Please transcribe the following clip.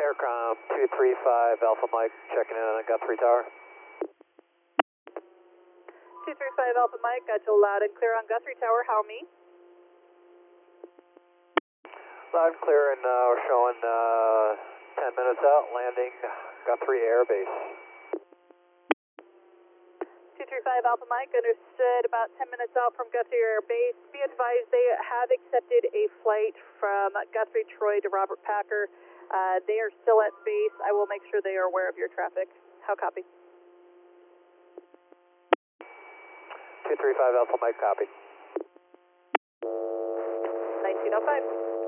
Aircom 235 Alpha Mike checking in on Guthrie Tower. 235 Alpha Mike, got you loud and clear on Guthrie Tower. How me? Loud and clear, and we're showing 10 minutes out, landing Guthrie Air Base. 235 Alpha Mike, understood, about 10 minutes out from Guthrie Air Base. Be advised they have accepted a flight from Guthrie Troy to Robert Packer. They are still at base. I will make sure they are aware of your traffic. How copy? 235 Alpha Mike, copy. 1905.